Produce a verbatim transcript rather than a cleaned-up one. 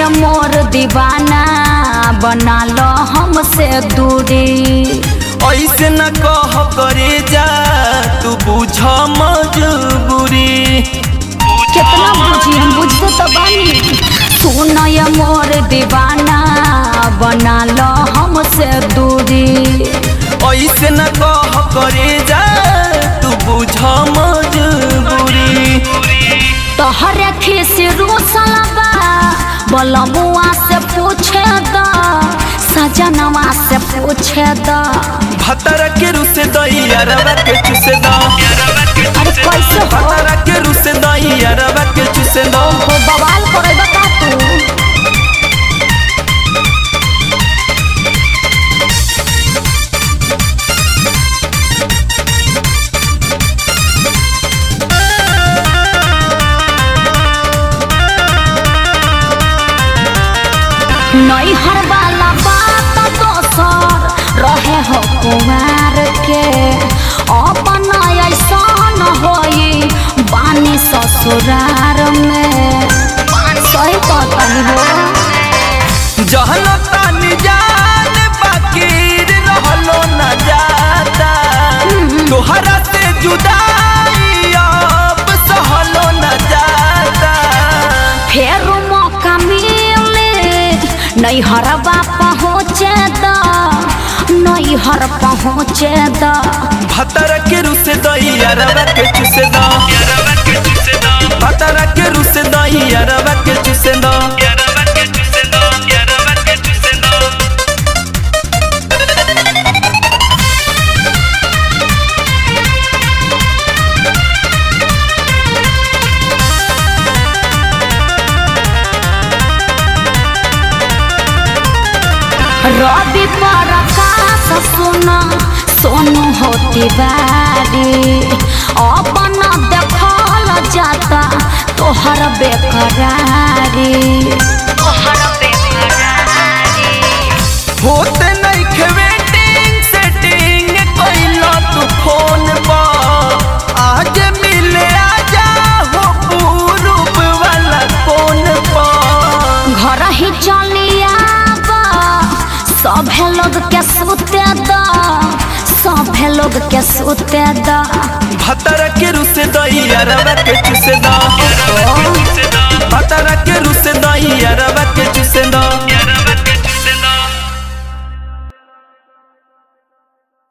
ये मोर दीवाना बना लो हमसे दूरी। ऐसे न कह करे जा तू बुझ मजबूरी। कितना बुझी हम बुझते तो बानी। सुन ये मोर दीवाना बना लो हमसे दूरी। ऐसे न कह करे जा तू बुझ मजबूरी। तोहरे खिस रूसलबा बलमुआ से पूछे द सजनवा से पूछे द। भतरा के रुसे दइया रवा के चुसे द। अरे कैसे हो भतरा के रुसे दइया रवा के चुसे द। हो बवाल करे बता तू। नहीं हर वाला बात दोसर रहे हो कुमार के। अपन ऐसा न होई बानी ससुरार में। सही कहतनी हो जहन तानी जान बाकीर रहलो न जाता। तोहरा से जुदाई अब सहलो न जाता। फेर मौका मिले नहीं हरवा पहुँचे द नहीं हर पहुँचे द। भतरा के रुसे दइया रवा के चुसे द। भतरा के रुसे दइया रवा के चुसे द। रवि प्रकाश सुना सोनू होती बारी। अपन देखल जाता तोहर बेकरारी। तोहर बेकरारी होते नहीं वेटिंग सेटिंग कइला तू फोन पर। आज मिले आजा हो पूरब वाला कोन पर। घर ही चलिया सभे लोग के सुते द सभे लोग के सुते द। भतरा के रुसे दइया रवा के चुसे द।